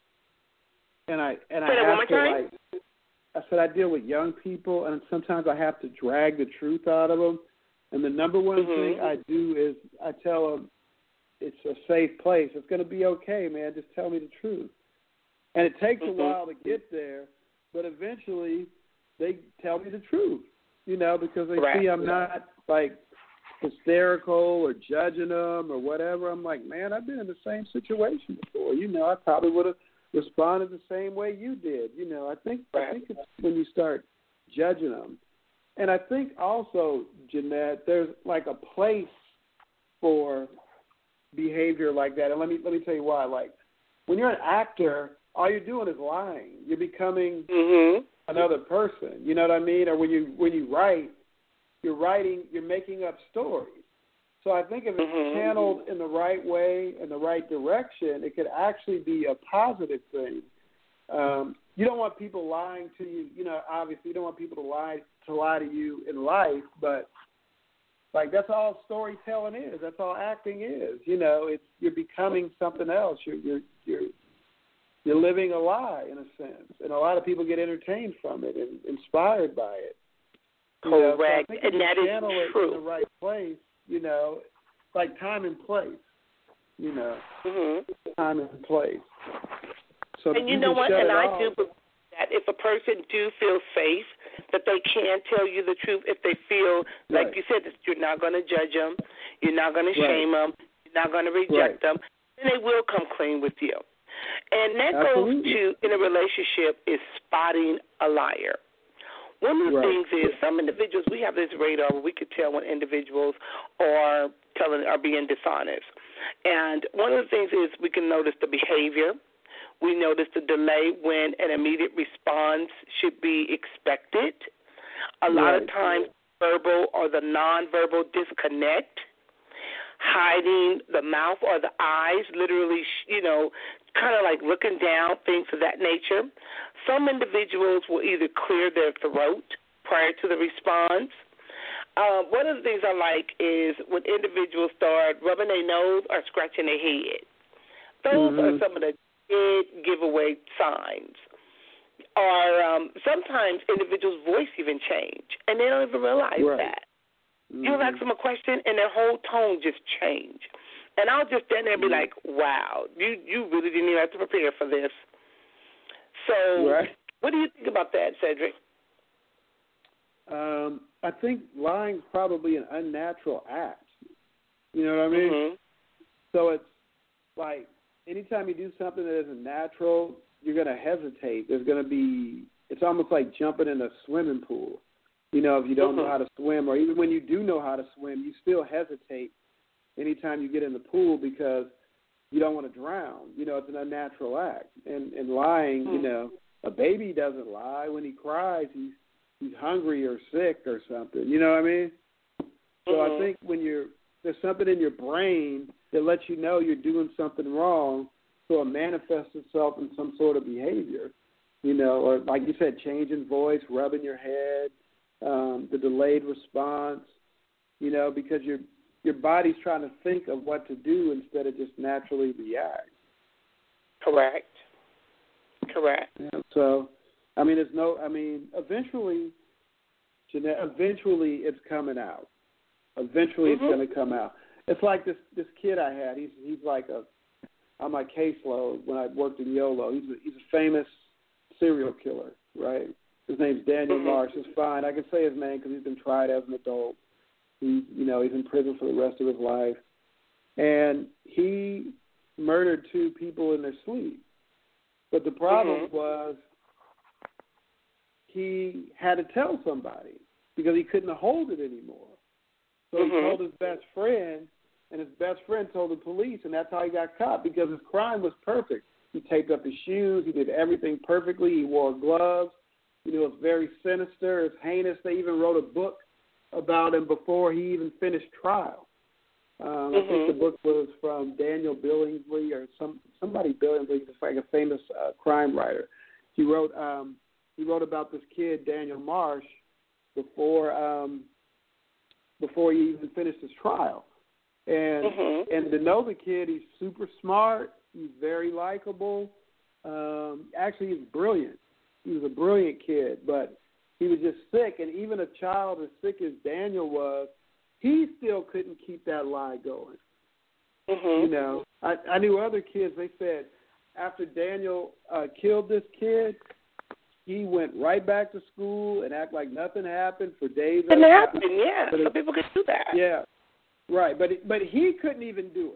and I and I Say that one have more to time? like. I said I deal with young people, and sometimes I have to drag the truth out of them. And the number one mm-hmm. thing I do is I tell them it's a safe place. It's going to be okay, man. Just tell me the truth. And it takes mm-hmm. a while to get there, but eventually they tell me the truth, you know, because they right. see I'm not, like, hysterical or judging them or whatever. I'm like, man, I've been in the same situation before. You know, I probably would have responded the same way you did. You know, I think right. I think it's when you start judging them. And I think also, Jeanette, there's like a place for behavior like that. And let me let me tell you why. Like, when you're an actor, all you're doing is lying. You're becoming mm-hmm. another person. You know what I mean? Or when you when you write, you're writing, you're making up stories. So I think if it's mm-hmm. channeled in the right way, in the right direction, it could actually be a positive thing. Um, you don't want people lying to you. You know, obviously, you don't want people to lie to lie to you in life, but like that's all storytelling is. That's all acting is. You know, it's you're becoming something else. You're you're you're you're living a lie in a sense, and a lot of people get entertained from it and inspired by it. You know, Correct, so I think and that channel is it true. in the right place. You know, like time and place. You know, mm-hmm. time and place. So and you, you know what? And I off. do believe that if a person do feel safe, that they can tell you the truth if they feel, like right. you said, that you're not going to judge them, you're not going to right. shame them, you're not going to reject right. them, then they will come clean with you. And that Absolutely. goes to, in a relationship, is spotting a liar. One of the right. things is some individuals, we have this radar where we could tell when individuals are telling are being dishonest. And one of the things is we can notice the behavior. We notice the delay when an immediate response should be expected. A lot right. of times verbal or the nonverbal disconnect, hiding the mouth or the eyes, literally, you know, kind of like looking down, things of that nature. Some individuals will either clear their throat prior to the response. Uh, one of the things I like is when individuals start rubbing their nose or scratching their head. Those mm-hmm. are some of the big giveaway signs. Or um, sometimes individuals' voice even change, and they don't even realize right. that. Mm-hmm. You'll ask them a question, and their whole tone just change. And I'll just stand there and be like, wow, you, you really didn't even have to prepare for this. So right. what do you think about that, Cedric? Um, I think lying is probably an unnatural act. You know what I mean? Mm-hmm. So it's like anytime you do something that isn't natural, you're going to hesitate. There's going to be – it's almost like jumping in a swimming pool. You know, if you don't mm-hmm. know how to swim, or even when you do know how to swim, you still hesitate anytime you get in the pool because you don't want to drown. You know, it's an unnatural act. And, and lying, mm-hmm. you know, a baby doesn't lie. When he cries, he's he's hungry or sick or something. You know what I mean? So mm-hmm. I think when you're there's something in your brain that lets you know you're doing something wrong, so it manifests itself in some sort of behavior. You know, or like you said, changing voice, rubbing your head, um, the delayed response. You know, because your your body's trying to think of what to do instead of just naturally react. Correct. Correct. Yeah, so, I mean, it's no. I mean, eventually, Jeanette, eventually, it's coming out. Eventually, mm-hmm. it's going to come out. It's like this this kid I had. He's he's like a on my caseload when I worked in YOLO. He's a, he's a famous serial killer, right? His name's Daniel mm-hmm. Marsh. It's fine. I can say his name because he's been tried as an adult. He's you know he's in prison for the rest of his life, and he murdered two people in their sleep. But the problem mm-hmm. was he had to tell somebody because he couldn't hold it anymore. So mm-hmm. he told his best friend, and his best friend told the police, and that's how he got caught because his crime was perfect. He taped up his shoes. He did everything perfectly. He wore gloves. You know, it was very sinister. It's heinous. They even wrote a book about him before he even finished trial. Um, mm-hmm. I think the book was from Daniel Billingsley or some somebody Billingsley, just like a famous uh, crime writer. He wrote um, he wrote about this kid Daniel Marsh before um, before he even finished his trial, and mm-hmm. and to know the kid, he's super smart, he's very likable. Um, actually, he's brilliant. He was a brilliant kid, but he was just sick, and even a child as sick as Daniel was, he still couldn't keep that lie going. Mm-hmm. You know, I, I knew other kids, they said after Daniel uh, killed this kid, he went right back to school and act like nothing happened for days. It didn't happen, yeah. But Some it, people could do that. Yeah, right. But it, but he couldn't even do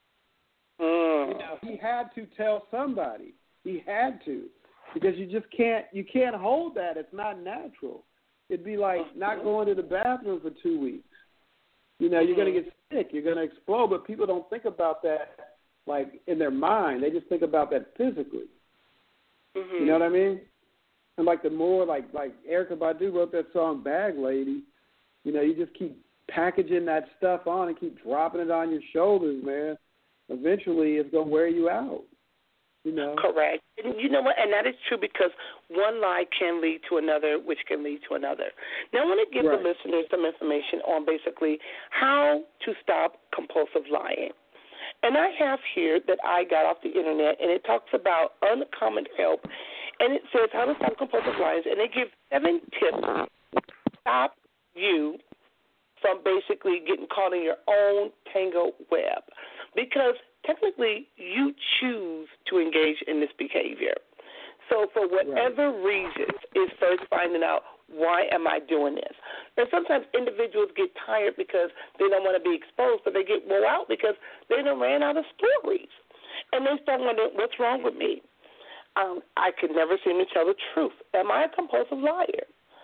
it. Mm. You know, he had to tell somebody. He had to. Because you just can't you can't hold that. It's not natural. It'd be like not going to the bathroom for two weeks. You know, you're mm-hmm. going to get sick. You're going to explode. But people don't think about that, like, in their mind. They just think about that physically. Mm-hmm. You know what I mean? And, like, the more, like, like Erykah Badu wrote that song, Bag Lady, you know, you just keep packaging that stuff on and keep dropping it on your shoulders, man. Eventually it's going to wear you out. You know? Correct. And you know what? And that is true because one lie can lead to another, which can lead to another. Now, I want to give right. the listeners some information on basically how to stop compulsive lying. And I have here that I got off the internet, and it talks about uncommon help, and it says how to stop compulsive lying, and they give seven tips to stop you from basically getting caught in your own tangled web. Because technically, you choose to engage in this behavior. So for whatever right. reason, is first finding out, why am I doing this? And sometimes individuals get tired because they don't want to be exposed, but they get wore out because they done ran out of stories. And they start wondering, what's wrong with me? Um, I could never seem to tell the truth. Am I a compulsive liar?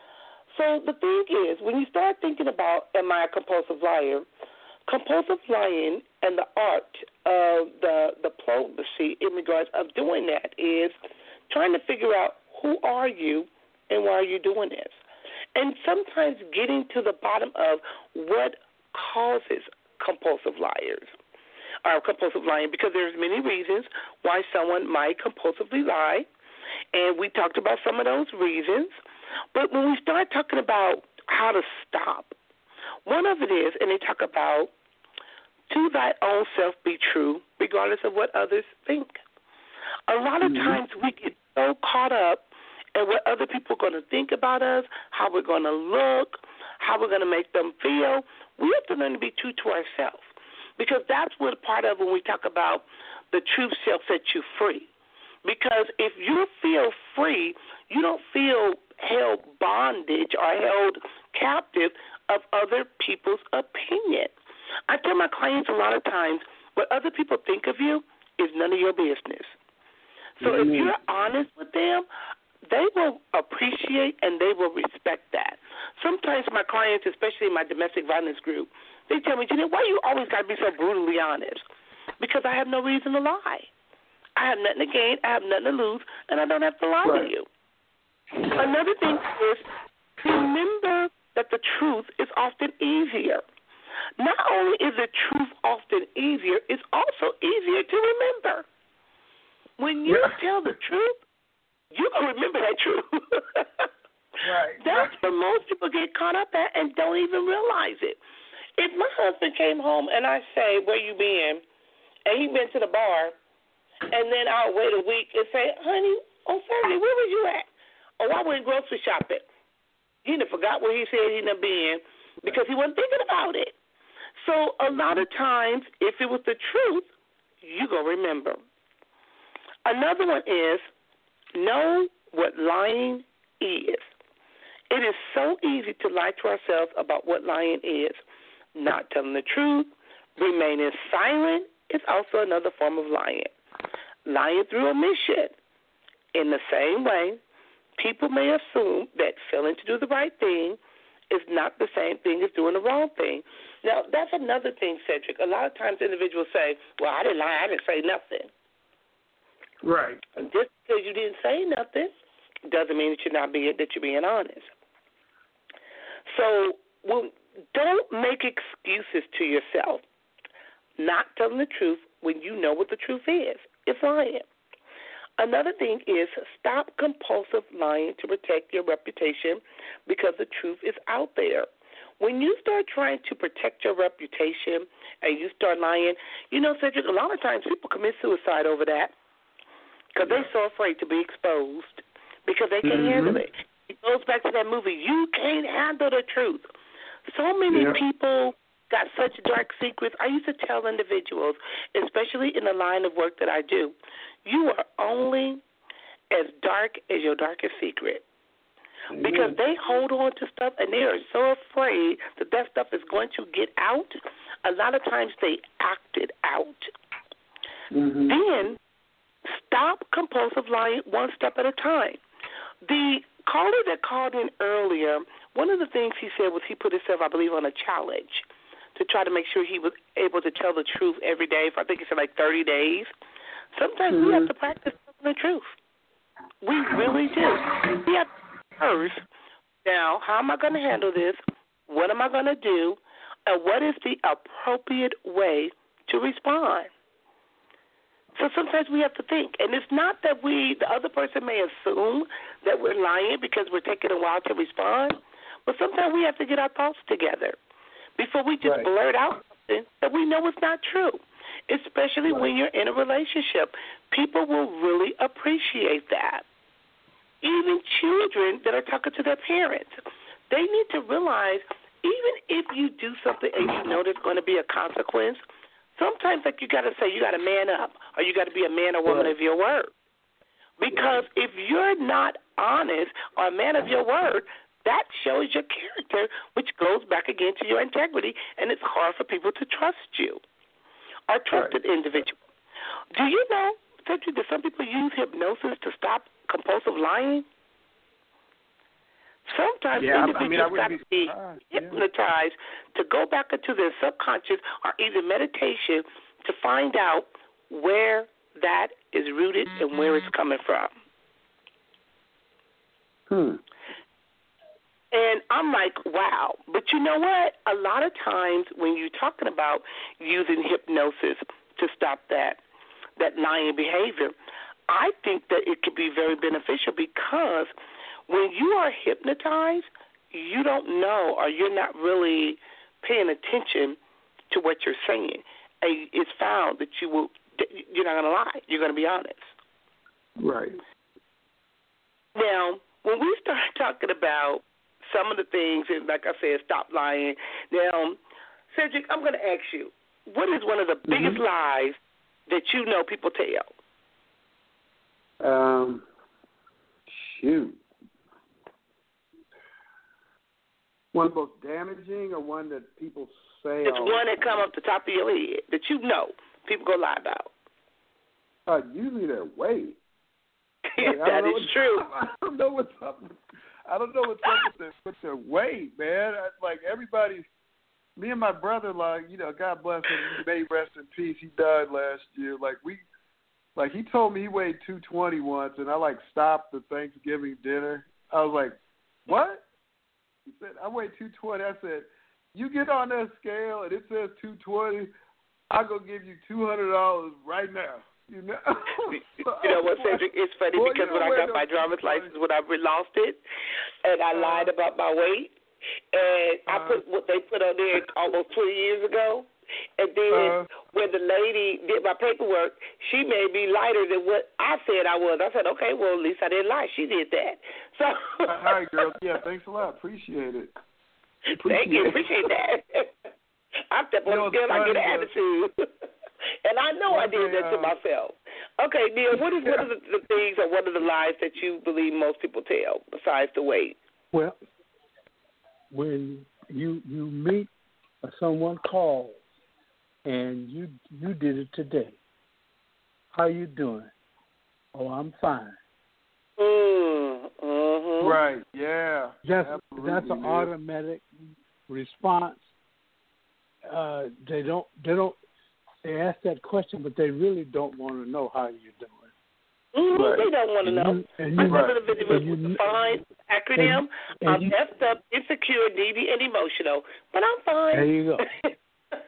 So the thing is, when you start thinking about, am I a compulsive liar, compulsive lying and the art of the diplomacy in regards of doing that is trying to figure out who are you and why are you doing this. And sometimes getting to the bottom of what causes compulsive liars or compulsive lying, because there's many reasons why someone might compulsively lie, and we talked about some of those reasons. But when we start talking about how to stop, one of it is, and they talk about, to thy own self be true, regardless of what others think. A lot of mm-hmm. times we get so caught up in what other people are going to think about us, how we're going to look, how we're going to make them feel. We have to learn to be true to ourselves, because that's what part of when we talk about the truth shall set you free. Because if you feel free, you don't feel held bondage or held captive of other people's opinion. I tell my clients a lot of times, what other people think of you is none of your business. So mm-hmm. if you're honest with them, they will appreciate and they will respect that. Sometimes my clients, especially in my domestic violence group, they tell me, Jeanette, why you always got to be so brutally honest? Because I have no reason to lie. I have nothing to gain, I have nothing to lose, and I don't have to lie right. to you. Another thing is, remember that the truth is often easier. Not only is the truth often easier, it's also easier to remember. When you yeah. tell the truth, you're going to remember that truth. right. That's where most people get caught up at and don't even realize it. If my husband came home and I say, where you been? And he been to the bar, and then I'll wait a week and say, honey, on Saturday, where was you at? Oh, I went grocery shopping. He done forgot where he said he done been because he wasn't thinking about it. So a lot of times, if it was the truth, you going to remember. Another one is know what lying is. It is so easy to lie to ourselves about what lying is. Not telling the truth, remaining silent is also another form of lying. Lying through omission. In the same way, people may assume that failing to do the right thing is not the same thing as doing the wrong thing. Now, that's another thing, Cedric. A lot of times individuals say, well, I didn't lie, I didn't say nothing. Right. And just because you didn't say nothing doesn't mean that you're not being, that you're being honest. So well, don't make excuses to yourself. not telling the truth when you know what the truth is. It's lying. Another thing is stop compulsive lying to protect your reputation because the truth is out there. When you start trying to protect your reputation and you start lying, you know, Cedric, a lot of times people commit suicide over that because they're so afraid to be exposed because they can't mm-hmm. handle it. It goes back to that movie, You Can't Handle the Truth. So many yeah. people got such dark secrets. I used to tell individuals, especially in the line of work that I do, you are only as dark as your darkest secret. Because they hold on to stuff and they are so afraid that that stuff is going to get out. A lot of times they act it out. Mm-hmm. Then stop compulsive lying one step at a time. The caller that called in earlier, one of the things he said was he put himself, I believe, on a challenge to try to make sure he was able to tell the truth every day for, I think he said, like thirty days. Sometimes mm-hmm. we have to practice telling the truth. We really do. We have to first, now, how am I going to handle this? What am I going to do? And what is the appropriate way to respond? So sometimes we have to think. And it's not that we, the other person may assume that we're lying because we're taking a while to respond, but sometimes we have to get our thoughts together before we just right. blurt out something that we know is not true, especially right. when you're in a relationship. People will really appreciate that. Even children that are talking to their parents, they need to realize even if you do something and you know there's going to be a consequence, sometimes like you got to say you got to man up or you got to be a man or woman of your word. Because if you're not honest or a man of your word, that shows your character, which goes back again to your integrity, and it's hard for people to trust you or trust an individual. Do you know that some people use hypnosis to stop compulsive lying? Sometimes yeah, individuals I mean, got to be uh, hypnotized yeah. to go back into their subconscious or either meditation to find out where that is rooted and where it's coming from. Hmm. And I'm like, wow. But you know what? A lot of times when you're talking about using hypnosis to stop that, that lying behavior, I think that it could be very beneficial because when you are hypnotized, you don't know or you're not really paying attention to what you're saying. And it's found that you will, you're not going to lie. You're going to be honest. Right. Now, when we start talking about some of the things, and like I said, stop lying. Now, Cedric, I'm going to ask you, what is one of the biggest mm-hmm. lies that you know people tell? Um, shoot. One most damaging or one that people say? It's one that come up the top of your head that you know people go lie about. Uh, usually their weight. Like, that is true. I don't know what's up. I don't know what's up with their, with their weight, man. I, like everybody, me and my brother, like you know, God bless him. May he rest in peace. He died last year. Like we. Like, he told me he weighed two twenty once, and I, like, stopped the Thanksgiving dinner. I was like, what? He said, I weigh two twenty. I said, you get on that scale, and it says two twenty, I'll go give you two hundred dollars right now. You know? So you know what, Cedric? It's funny well, because when I got my driver's license, when I lost it, and I uh, lied about my weight, and uh, I put what they put on there almost twenty years ago. And then uh, when the lady did my paperwork, she made me lighter than what I said I was. I said, okay, well, at least I didn't lie. She did that. So, all right, girl. Yeah, thanks a lot. Appreciate it. Appreciate Thank you. It. Appreciate that. I step on the scale, I get an attitude. And I know I did that to uh, myself. Okay, Neil, what is yeah. one of the, the things or one of the lies that you believe most people tell besides the weight? Well, when you you meet or someone calls, and you you did it today. How you doing? Oh, I'm fine. Mm, mm-hmm. Right, yeah. That's, that's an yeah. automatic response. Uh, they don't they don't they ask that question, but they really don't want to know how you're doing. Mm-hmm. Right. They don't want to know. You, I remember right. the video with the fine acronym. And, and I'm you, messed up, insecure, needy, and emotional, but I'm fine. There you go.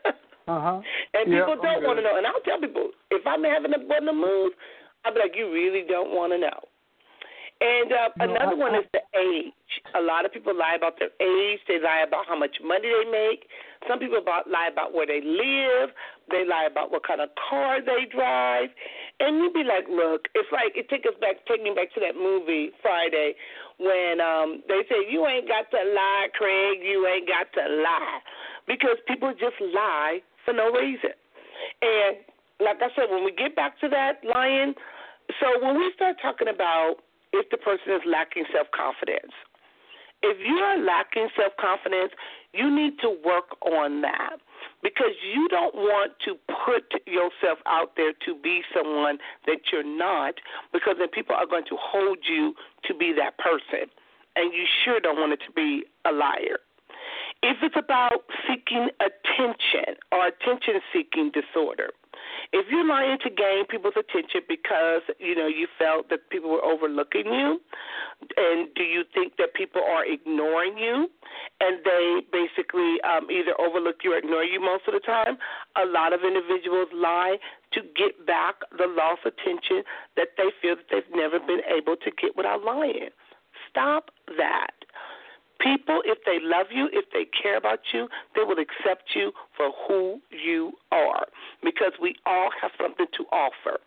Uh-huh. And yep, people don't want to know. And I'll tell people, if I'm having a button to move, I'll be like, you really don't want to know. And uh, no, another I, one I, is the age. A lot of people lie about their age. They lie about how much money they make. Some people about, lie about where they live. They lie about what kind of car they drive. And you'd be like, look, it's like it take us back, take me back to that movie Friday when um, they say, you ain't got to lie, Craig. You ain't got to lie. Because people just lie for no reason. And like I said, when we get back to that lying, so when we start talking about if the person is lacking self-confidence, if you are lacking self-confidence, you need to work on that because you don't want to put yourself out there to be someone that you're not, because then people are going to hold you to be that person, and you sure don't want it to be a liar. If it's about seeking attention or attention-seeking disorder, if you're lying to gain people's attention because, you know, you felt that people were overlooking you, and do you think that people are ignoring you, and they basically um, either overlook you or ignore you most of the time, a lot of individuals lie to get back the lost attention that they feel that they've never been able to get without lying. Stop that. People, if they love you, if they care about you, they will accept you for who you are because we all have something to offer.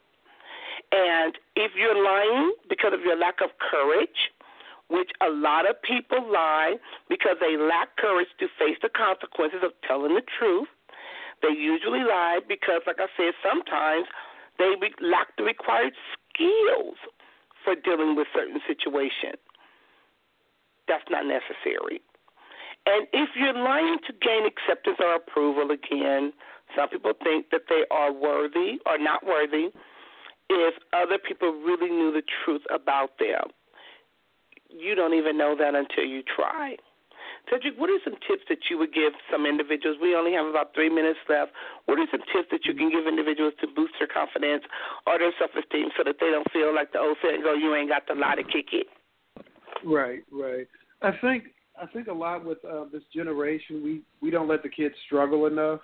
And if you're lying because of your lack of courage, which a lot of people lie because they lack courage to face the consequences of telling the truth, they usually lie because, like I said, sometimes they lack the required skills for dealing with certain situations. That's not necessary. And if you're lying to gain acceptance or approval, again, some people think that they are worthy or not worthy if other people really knew the truth about them. You don't even know that until you try. Cedric, what are some tips that you would give some individuals? We only have about three minutes left. What are some tips that you can give individuals to boost their confidence or their self-esteem so that they don't feel like the old saying go, you ain't got the lie to kick it? Right, right. I think I think a lot with uh, this generation, we, we don't let the kids struggle enough.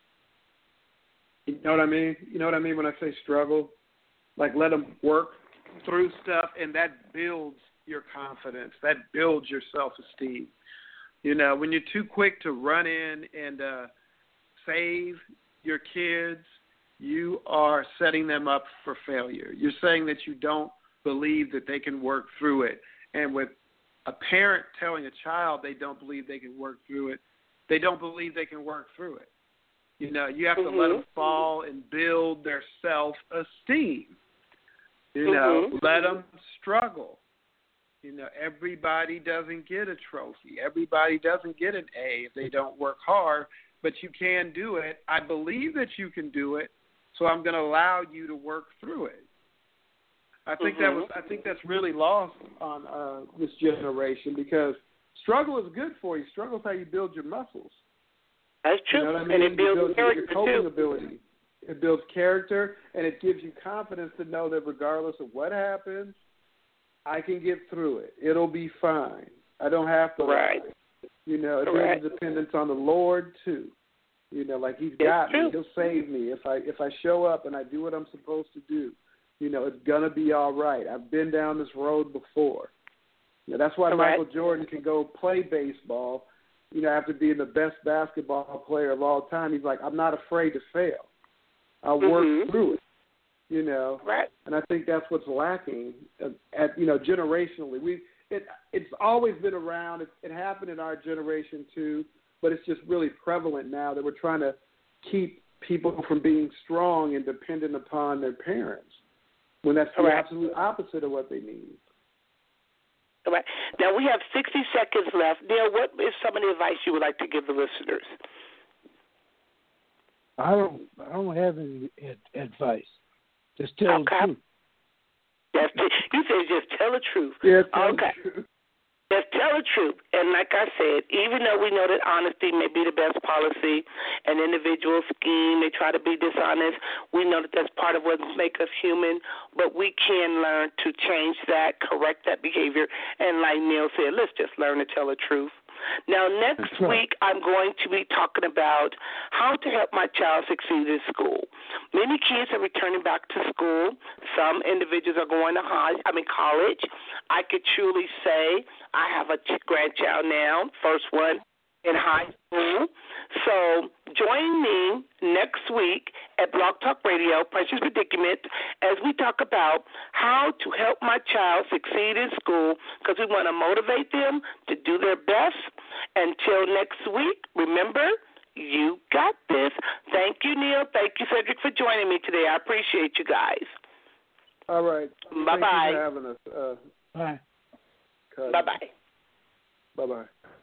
You know what I mean? You know what I mean when I say struggle? Like let them work through stuff, and that builds your confidence. That builds your self-esteem. You know, when you're too quick to run in and uh, save your kids, you are setting them up for failure. You're saying that you don't believe that they can work through it. And with a parent telling a child they don't believe they can work through it, they don't believe they can work through it. You know, you have mm-hmm. to let them fall and build their self-esteem. You mm-hmm. know, let them struggle. You know, everybody doesn't get a trophy. Everybody doesn't get an A if they don't work hard, but you can do it. I believe that you can do it, so I'm going to allow you to work through it. I think mm-hmm. that was. I think that's really lost on uh, this generation because struggle is good for you. Struggle is how you build your muscles. That's true, you know what I mean? and it builds build character your coping too. ability. It builds character, and it gives you confidence to know that regardless of what happens, I can get through it. It'll be fine. I don't have to. Right. Lie. You know, it Correct. builds dependence on the Lord too. You know, like He's got it's me. True. He'll save me if I if I show up and I do what I'm supposed to do. You know, it's going to be all right. I've been down this road before. You know, that's why Correct. Michael Jordan can go play baseball, you know, after being the best basketball player of all time. He's like, I'm not afraid to fail. I'll work mm-hmm. through it, you know. Right. And I think that's what's lacking, at, at you know, generationally. We it It's always been around. It, it happened in our generation too, but it's just really prevalent now that we're trying to keep people from being strong and dependent upon their parents. When that's the Correct. absolute opposite of what they need. All right. Now we have sixty seconds left. Neil, what is some of the advice you would like to give the listeners? I don't. I don't have any ad- advice. Just tell okay. the truth. That's the, you said just tell the truth. Yeah, tell okay. the truth. Just tell the truth. And like I said, even though we know that honesty may be the best policy, an individual scheme, they try to be dishonest, we know that that's part of what makes us human, but we can learn to change that, correct that behavior, and like Neil said, let's just learn to tell the truth. Now, next right. week, I'm going to be talking about how to help my child succeed in school. Many kids are returning back to school. Some individuals are going to high, I mean college. I could truly say I have a grandchild now, first one in high school. So join me next week at Blog Talk Radio, Precious Predicament, as we talk about how to help my child succeed in school, because we want to motivate them to do their best. Until next week, remember, you got this. Thank you, Neil. Thank you, Cedric, for joining me today. I appreciate you guys. All right. Bye-bye. Thank you for having us. Uh, Bye. Bye-bye. Bye-bye.